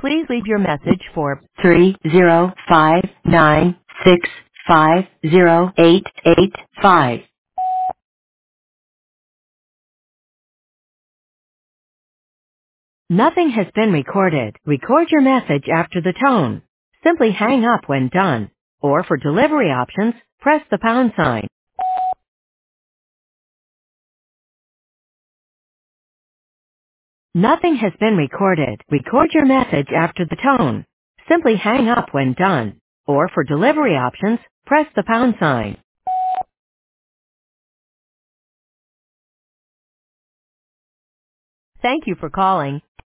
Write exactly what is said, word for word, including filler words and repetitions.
Please leave your message for three zero five nine six five zero eight eight five. Nothing has been recorded. Record your message after the tone. Simply hang up when done. Or for delivery options, press the pound sign. Nothing has been recorded. Record your message after the tone. Simply hang up when done. Or for delivery options, press the pound sign. Thank you for calling